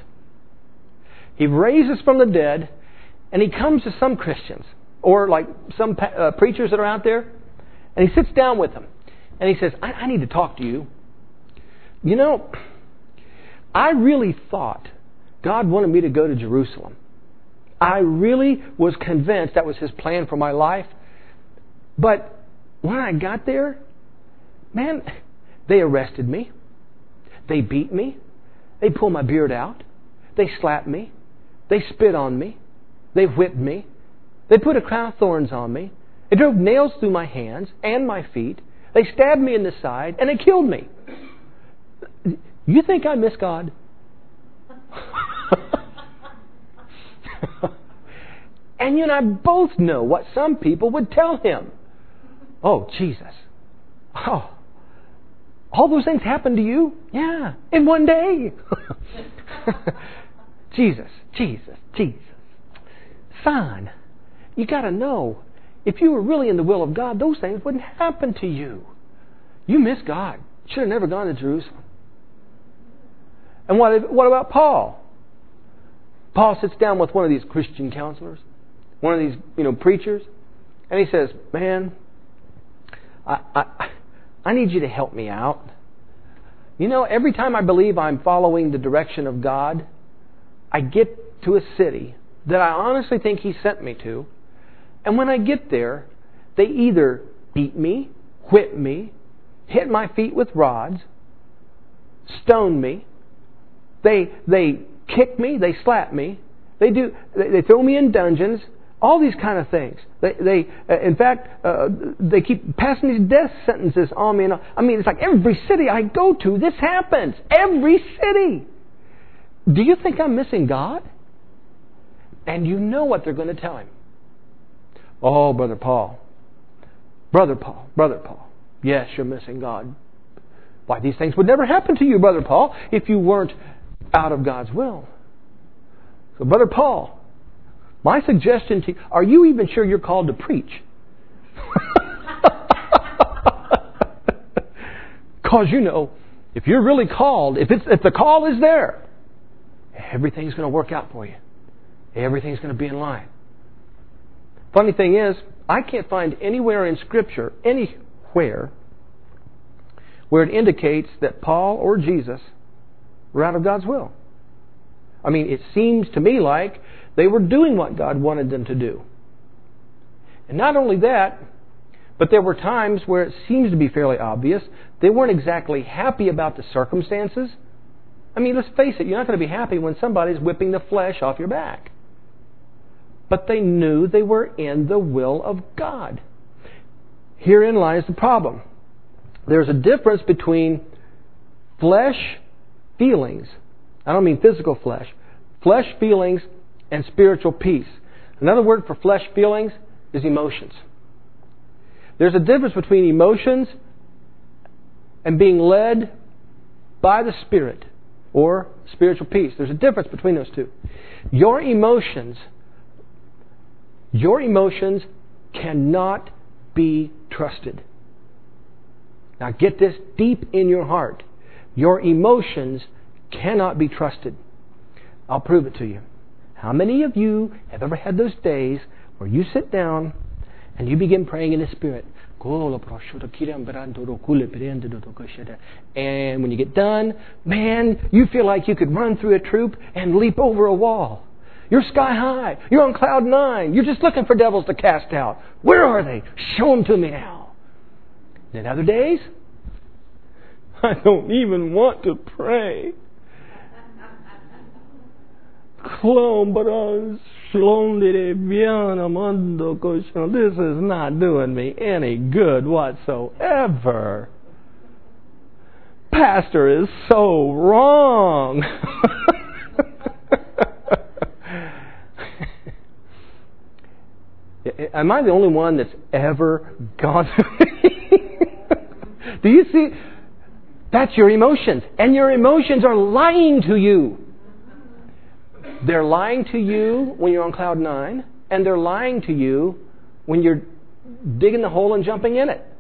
Speaker 1: He raises from the dead, and He comes to some Christians, or like some uh, preachers that are out there, and He sits down with them, and He says, I, I need to talk to you. You know, I really thought God wanted me to go to Jerusalem. I really was convinced that was His plan for my life. But when I got there, man, they arrested me. They beat me. They pulled my beard out. They slapped me. They spit on me. They whipped me. They put a crown of thorns on me. They drove nails through my hands and my feet. They stabbed me in the side, and they killed me. You think I miss God? And you and I both know what some people would tell him. Oh, Jesus. Oh, all those things happened to you? Yeah, in one day. Jesus, Jesus, Jesus. Son, you got to know, if you were really in the will of God, those things wouldn't happen to you. You miss God. Should have never gone to Jerusalem. And what, what about Paul? Paul sits down with one of these Christian counselors, one of these, you know, preachers, and he says, man, I, I, I need you to help me out. You know, every time I believe I'm following the direction of God, I get to a city that I honestly think He sent me to, and when I get there, they either beat me, whip me, hit my feet with rods, stone me, they they kick me, they slap me, they do they, they throw me in dungeons, all these kind of things. They they uh, in fact uh, they keep passing these death sentences on me. And I mean, it's like every city I go to, this happens. Every city. Do you think I'm missing God? And you know what they're going to tell him. Oh, Brother Paul. Brother Paul. Brother Paul. Yes, you're missing God. Why, these things would never happen to you, Brother Paul, if you weren't out of God's will. So, Brother Paul, my suggestion to you, are you even sure you're called to preach? Because, you know, if you're really called, if it's if the call is there, everything's going to work out for you. Everything's going to be in line. Funny thing is, I can't find anywhere in Scripture, anywhere, where it indicates that Paul or Jesus were out of God's will. I mean, it seems to me like they were doing what God wanted them to do. And not only that, but there were times where it seems to be fairly obvious they weren't exactly happy about the circumstances. I mean, let's face it, you're not going to be happy when somebody's whipping the flesh off your back. But they knew they were in the will of God. Herein lies the problem. There's a difference between flesh feelings. I don't mean physical flesh. Flesh feelings and spiritual peace. Another word for flesh feelings is emotions. There's a difference between emotions and being led by the Spirit or spiritual peace. There's a difference between those two. Your emotions, your emotions cannot be trusted. Now get this deep in your heart. Your emotions cannot be trusted. I'll prove it to you. How many of you have ever had those days where you sit down and you begin praying in the Spirit? And when you get done, man, you feel like you could run through a troop and leap over a wall. You're sky high. You're on cloud nine. You're just looking for devils to cast out. Where are they? Show them to me now. Then other days, I don't even want to pray. This is not doing me any good whatsoever. Pastor is so wrong. Am I the only one that's ever gone through? Do you see? That's your emotions. And your emotions are lying to you. They're lying to you when you're on cloud nine, and they're lying to you when you're digging the hole and jumping in it.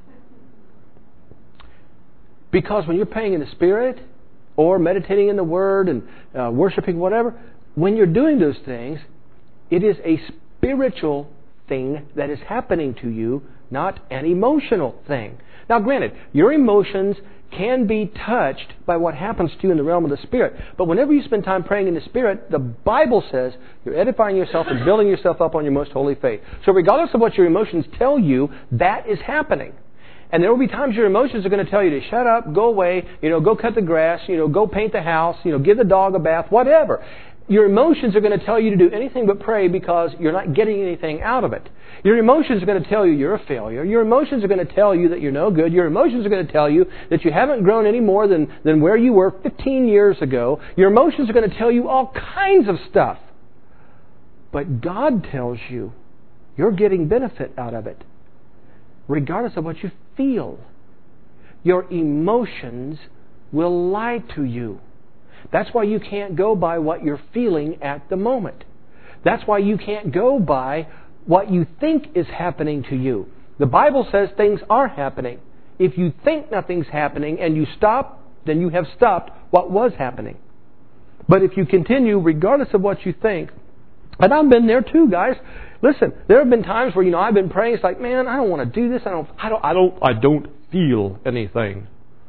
Speaker 1: Because when you're praying in the Spirit, or meditating in the Word, and uh, worshiping, whatever, when you're doing those things, it is a spiritual thing that is happening to you, not an emotional thing. Now granted, your emotions can be touched by what happens to you in the realm of the Spirit. But whenever you spend time praying in the Spirit, the Bible says you're edifying yourself and building yourself up on your most holy faith. So regardless of what your emotions tell you, that is happening. And there will be times your emotions are going to tell you to shut up, go away, you know, go cut the grass, you know, go paint the house, you know, give the dog a bath, whatever. Your emotions are going to tell you to do anything but pray because you're not getting anything out of it. Your emotions are going to tell you you're a failure. Your emotions are going to tell you that you're no good. Your emotions are going to tell you that you haven't grown any more than, than where you were fifteen years ago. Your emotions are going to tell you all kinds of stuff. But God tells you you're getting benefit out of it, regardless of what you feel. Your emotions will lie to you. That's why you can't go by what you're feeling at the moment. That's why you can't go by what you think is happening to you. The Bible says things are happening. If you think nothing's happening and you stop, then you have stopped what was happening. But if you continue, regardless of what you think, and I've been there too, guys. Listen, there have been times where, you know, I've been praying. It's like, man, I don't want to do this. I don't. I don't. I don't. I don't feel anything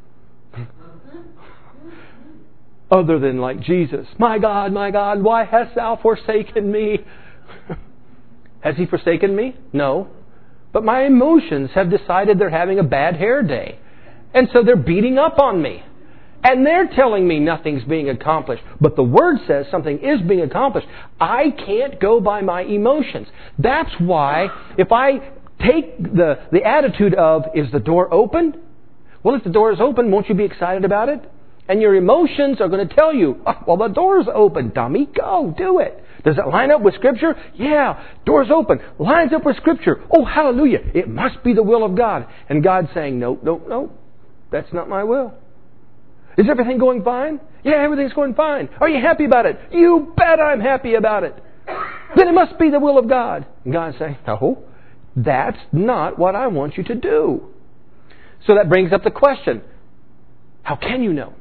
Speaker 1: other than like Jesus. My God, my God, why hast Thou forsaken me? Has He forsaken me? No. But my emotions have decided they're having a bad hair day, and so they're beating up on me. And they're telling me nothing's being accomplished. But the Word says something is being accomplished. I can't go by my emotions. That's why if I take the, the attitude of, is the door open? Well, if the door is open, won't you be excited about it? And your emotions are going to tell you, oh, well, the door's open, dummy. Go, do it. Does it line up with Scripture? Yeah, door's open. Lines up with Scripture. Oh, hallelujah. It must be the will of God. And God's saying, no, no, no. That's not my will. Is everything going fine? Yeah, everything's going fine. Are you happy about it? You bet I'm happy about it. Then it must be the will of God. And God's saying, no, that's not what I want you to do. So that brings up the question, how can you know?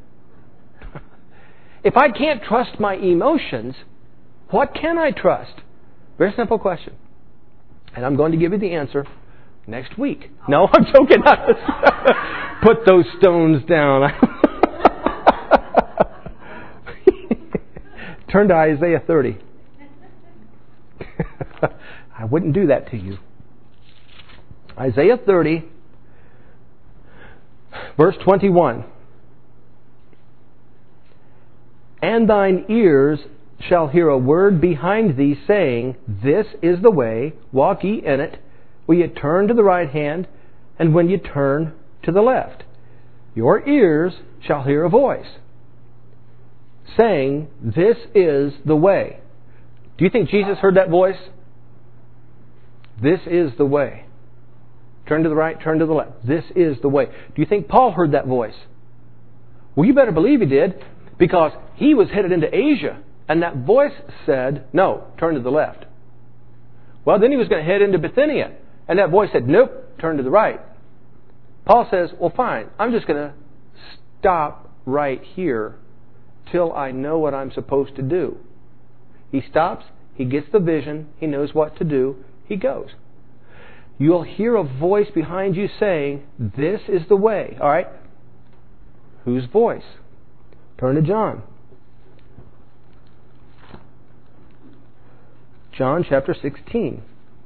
Speaker 1: If I can't trust my emotions, what can I trust? Very simple question. And I'm going to give you the answer next week. No, I'm joking. Put those stones down. Turn to Isaiah thirty. I wouldn't do that to you. Isaiah thirty, verse twenty-one. And thine ears shall hear a word behind thee, saying, This is the way, walk ye in it. Will ye turn to the right hand, and when ye turn to the left? Your ears shall hear a voice, saying, This is the way. Do you think Jesus heard that voice? This is the way. Turn to the right, turn to the left. This is the way. Do you think Paul heard that voice? Well, you better believe he did, because he was headed into Asia, and that voice said, no, turn to the left. Well, then he was going to head into Bithynia, and that voice said, nope, turn to the right. Paul says, well, fine, I'm just going to stop right here till I know what I'm supposed to do. He stops, he gets the vision, he knows what to do, he goes. You'll hear a voice behind you saying, this is the way. All right? Whose voice? Turn to John. John chapter sixteen.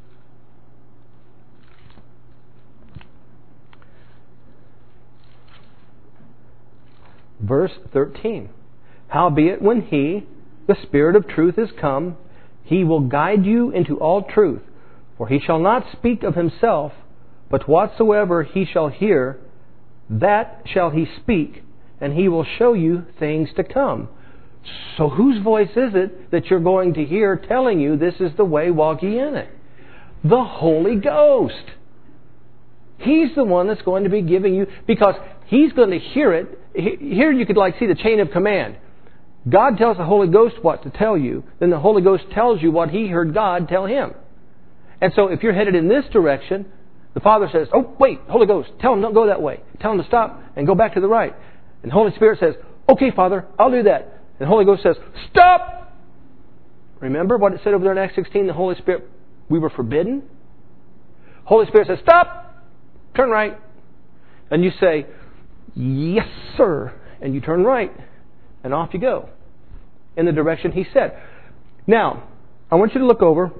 Speaker 1: Verse thirteen. Howbeit when He, the Spirit of truth, is come, He will guide you into all truth. For He shall not speak of Himself, but whatsoever He shall hear, that shall He speak, and He will show you things to come. So whose voice is it that you're going to hear telling you this is the way, walk ye in it? The Holy Ghost. He's the one that's going to be giving you, because He's going to hear it. Here you could like see the chain of command. God tells the Holy Ghost what to tell you. Then the Holy Ghost tells you what He heard God tell Him. And so if you're headed in this direction, the Father says, oh, wait, Holy Ghost, tell Him don't go that way. Tell Him to stop and go back to the right. And the Holy Spirit says, okay, Father, I'll do that. And the Holy Ghost says, stop! Remember what it said over there in Acts sixteen? The Holy Spirit, we were forbidden. Holy Spirit says, stop! Turn right. And you say, yes, sir. And you turn right. And off you go. In the direction He said. Now, I want you to look over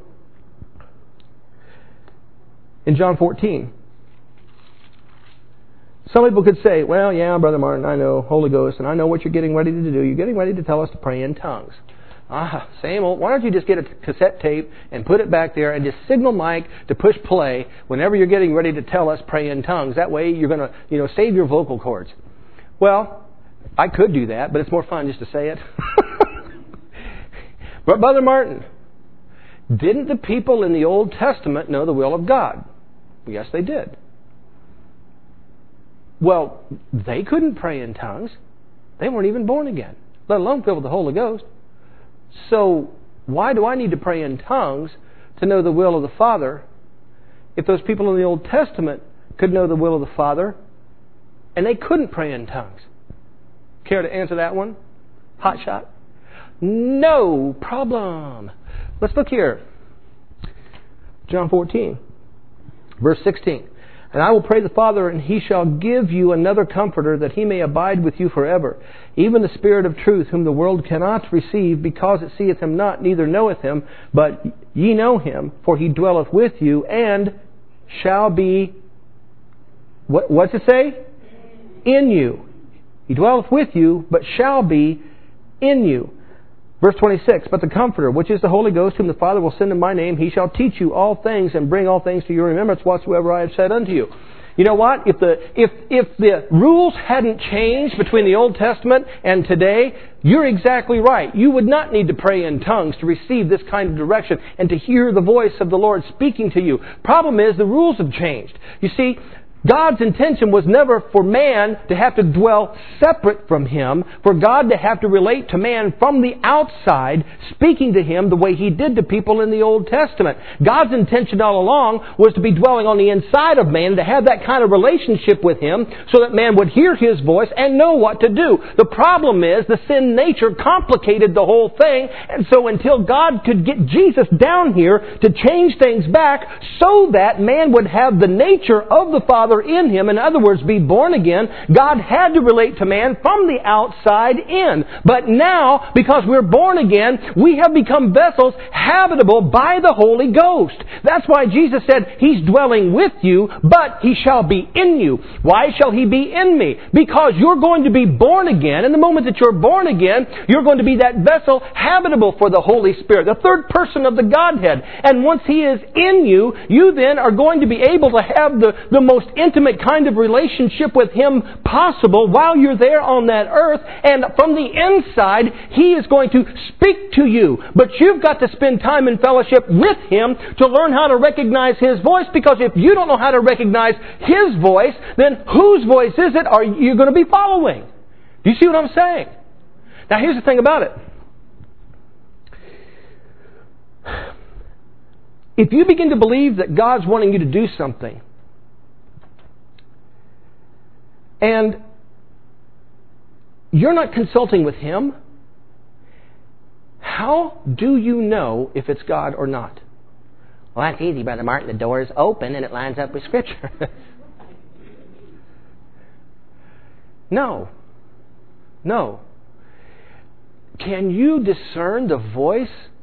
Speaker 1: in John fourteen. Some people could say, well, yeah, Brother Martin, I know, Holy Ghost, and I know what you're getting ready to do. You're getting ready to tell us to pray in tongues. Ah, same old. Why don't you just get a cassette tape and put it back there and just signal Mike to push play whenever you're getting ready to tell us pray in tongues. That way you're going to, you know, save your vocal cords. Well, I could do that, but it's more fun just to say it. But Brother Martin, didn't the people in the Old Testament know the will of God? Yes, they did. Well, they couldn't pray in tongues. They weren't even born again, let alone filled with the Holy Ghost. So why do I need to pray in tongues to know the will of the Father if those people in the Old Testament could know the will of the Father and they couldn't pray in tongues? Care to answer that one? Hot shot? No problem. Let's look here. John fourteen, verse sixteen. And I will pray the Father, and He shall give you another Comforter, that He may abide with you forever, even the Spirit of truth, whom the world cannot receive, because it seeth Him not, neither knoweth Him. But ye know Him, for He dwelleth with you, and shall be... What, what's it say? In you. He dwelleth with you, but shall be in you. Verse twenty-six, but the Comforter, which is the Holy Ghost, whom the Father will send in my name, He shall teach you all things, and bring all things to your remembrance whatsoever I have said unto you. You know what? If the if if the rules hadn't changed between the Old Testament and today, you're exactly right. You would not need to pray in tongues to receive this kind of direction and to hear the voice of the Lord speaking to you. Problem is, the rules have changed. You see, God's intention was never for man to have to dwell separate from Him, for God to have to relate to man from the outside, speaking to him the way He did to people in the Old Testament. God's intention all along was to be dwelling on the inside of man, to have that kind of relationship with Him, so that man would hear His voice and know what to do. The problem is, the sin nature complicated the whole thing, and so until God could get Jesus down here to change things back so that man would have the nature of the Father in him, in other words, be born again, God had to relate to man from the outside in. But now, because we're born again, we have become vessels habitable by the Holy Ghost. That's why Jesus said, He's dwelling with you, but He shall be in you. Why shall He be in me? Because you're going to be born again, and the moment that you're born again, you're going to be that vessel habitable for the Holy Spirit, the third person of the Godhead. And once He is in you, you then are going to be able to have the, the most intimate kind of relationship with Him possible while you're there on that earth. And from the inside, He is going to speak to you. But you've got to spend time in fellowship with Him to learn how to recognize His voice, because if you don't know how to recognize His voice, then whose voice is it are you going to be following? Do you see what I'm saying? Now here's the thing about it. If you begin to believe that God's wanting you to do something, and you're not consulting with Him, how do you know if it's God or not? Well, that's easy, Brother Martin. The door is open and it lines up with Scripture. No. No. Can you discern the voice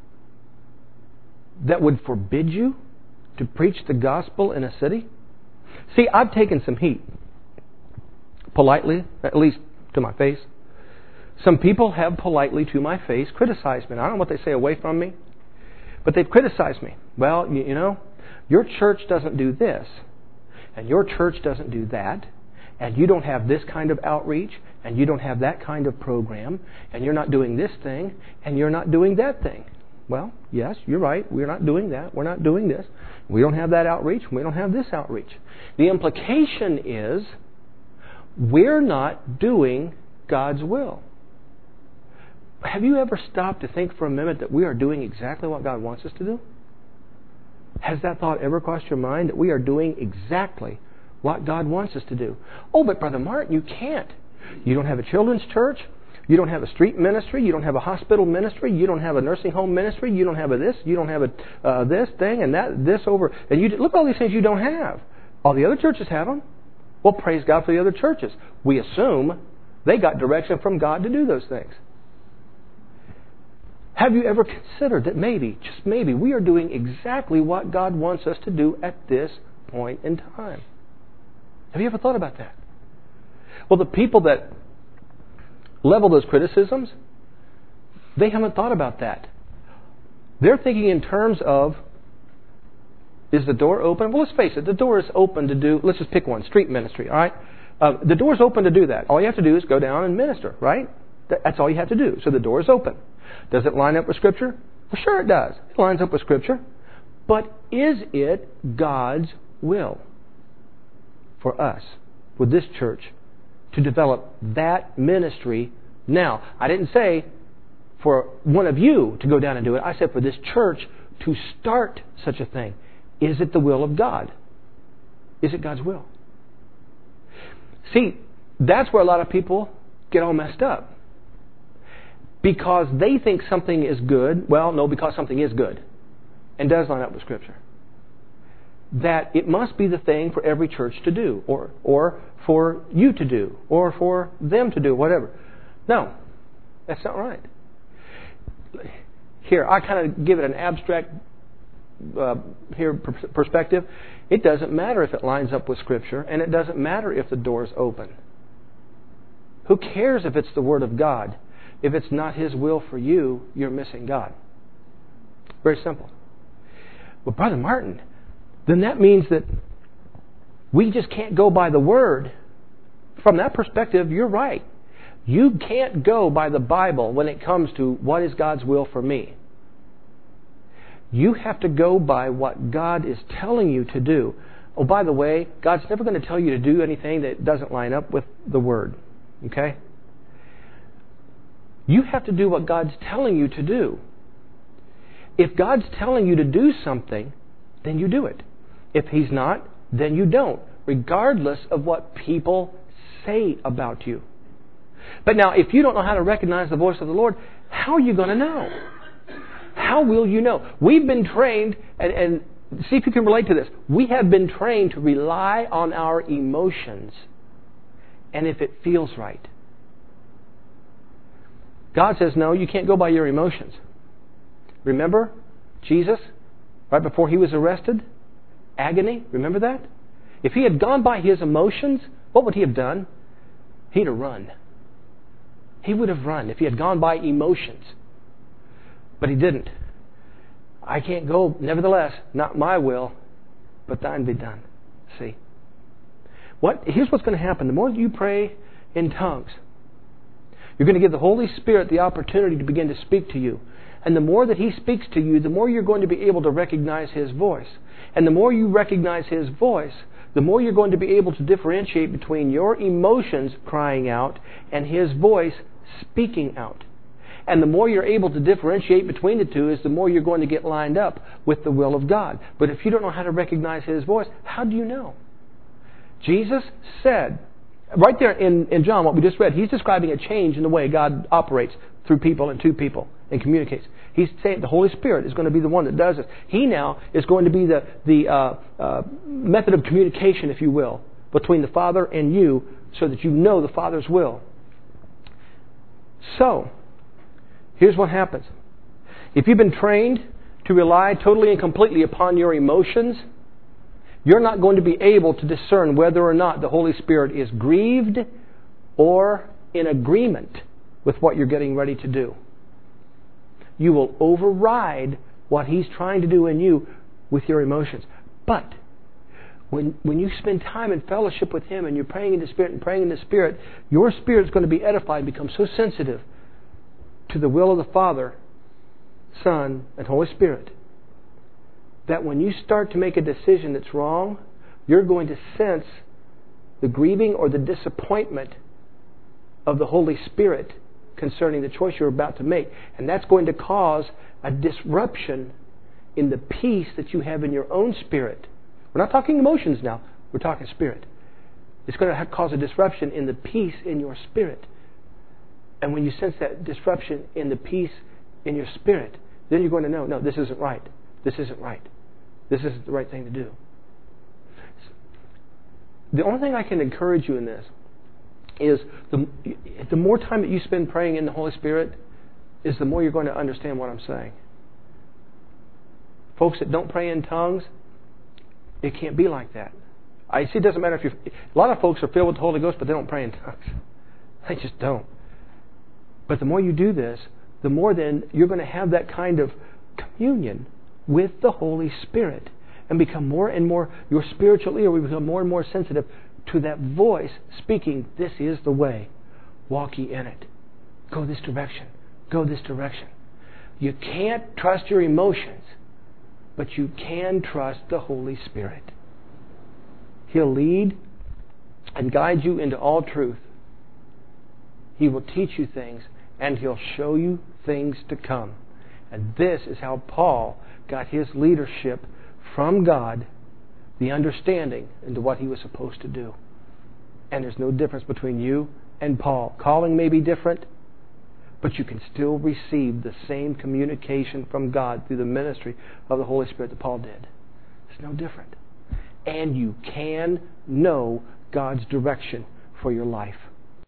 Speaker 1: that would forbid you to preach the gospel in a city? See, I've taken some heat. Politely, at least to my face. Some people have politely to my face criticized me. I don't know what they say away from me, but they've criticized me. Well, you, you know, your church doesn't do this, and your church doesn't do that, and you don't have this kind of outreach, and you don't have that kind of program, and you're not doing this thing, and you're not doing that thing. Well, yes, you're right. We're not doing that. We're not doing this. We don't have that outreach. We don't have this outreach. The implication is, we're not doing God's will. Have you ever stopped to think for a minute that we are doing exactly what God wants us to do? Has that thought ever crossed your mind, that we are doing exactly what God wants us to do? Oh, but Brother Martin, you can't. You don't have a children's church. You don't have a street ministry. You don't have a hospital ministry. You don't have a nursing home ministry. You don't have a this. You don't have a uh, this thing and that, this over. And you look at all these things you don't have. All the other churches have them. Well, praise God for the other churches. We assume they got direction from God to do those things. Have you ever considered that maybe, just maybe, we are doing exactly what God wants us to do at this point in time? Have you ever thought about that? Well, the people that level those criticisms, They haven't thought about that. They're thinking in terms of, is the door open? Well, let's face it, the door is open to do, let's just pick one, street ministry, all right? Uh, the door is open to do that. All you have to do is go down and minister, right? That's all you have to do. So the door is open. Does it line up with Scripture? Well, sure it does. It lines up with Scripture. But is it God's will for us, for this church, to develop that ministry now? I didn't say for one of you to go down and do it. I said for this church to start such a thing. Is it the will of God? Is it God's will? See, that's where a lot of people get all messed up. Because they think something is good. Well, no, because something is good and does line up with Scripture. That it must be the thing for every church to do, or or for you to do, or for them to do, whatever. No, that's not right. Here, I kind of give it an abstract uh, here perspective. It doesn't matter if it lines up with Scripture, and it doesn't matter if the door is open. Who cares if it's the Word of God? If it's not His will for you, you're missing God. Very simple. Well, Brother Martin, then that means that we just can't go by the Word. From that perspective, you're right. You can't go by the Bible when it comes to what is God's will for me. You have to go by what God is telling you to do. Oh, by the way, God's never going to tell you to do anything that doesn't line up with the Word. Okay? You have to do what God's telling you to do. If God's telling you to do something, then you do it. If He's not, then you don't, regardless of what people say about you. But now, if you don't know how to recognize the voice of the Lord, how are you going to know? How will you know? We've been trained, and, and see if you can relate to this. We have been trained to rely on our emotions, and if it feels right. God says, no, you can't go by your emotions. Remember Jesus, right before He was arrested? Agony, remember that? If He had gone by His emotions, what would He have done? He'd have run. He would have run if He had gone by emotions. But He didn't. I can't go, nevertheless, not my will, but thine be done. See? What? Here's what's going to happen. The more you pray in tongues, you're going to give the Holy Spirit the opportunity to begin to speak to you. And the more that He speaks to you, the more you're going to be able to recognize His voice. And the more you recognize His voice, the more you're going to be able to differentiate between your emotions crying out and His voice speaking out. And the more you're able to differentiate between the two is the more you're going to get lined up with the will of God. But if you don't know how to recognize His voice, how do you know? Jesus said, right there in, in John, what we just read, He's describing a change in the way God operates through people and to people and communicates. He's saying the Holy Spirit is going to be the one that does this. He now is going to be the, the uh, uh, method of communication, if you will, between the Father and you so that you know the Father's will. So, here's what happens. If you've been trained to rely totally and completely upon your emotions, you're not going to be able to discern whether or not the Holy Spirit is grieved or in agreement with what you're getting ready to do. You will override what He's trying to do in you with your emotions. But when, when you spend time in fellowship with Him and you're praying in the Spirit and praying in the Spirit, your spirit's going to be edified and become so sensitive to the will of the Father, Son, and Holy Spirit that when you start to make a decision that's wrong, you're going to sense the grieving or the disappointment of the Holy Spirit concerning the choice you're about to make. And that's going to cause a disruption in the peace that you have in your own spirit. We're not talking emotions now. We're talking spirit. It's going to cause a disruption in the peace in your spirit. And when you sense that disruption in the peace in your spirit, then you're going to know, no, this isn't right. This isn't right. This isn't the right thing to do. The only thing I can encourage you in this is the, the more time that you spend praying in the Holy Spirit is the more you're going to understand what I'm saying. Folks that don't pray in tongues, it can't be like that. I see it doesn't matter if you're... A lot of folks are filled with the Holy Ghost, but they don't pray in tongues. They just don't. But the more you do this, the more then you're going to have that kind of communion with the Holy Spirit and become more and more, your spiritual ear will become more and more sensitive to that voice speaking, this is the way. Walk ye in it. Go this direction. Go this direction. You can't trust your emotions, but you can trust the Holy Spirit. He'll lead and guide you into all truth. He will teach you things, and He'll show you things to come. And this is how Paul got his leadership from God, the understanding into what he was supposed to do. And there's no difference between you and Paul. Calling may be different, but you can still receive the same communication from God through the ministry of the Holy Spirit that Paul did. It's no different. And you can know God's direction for your life.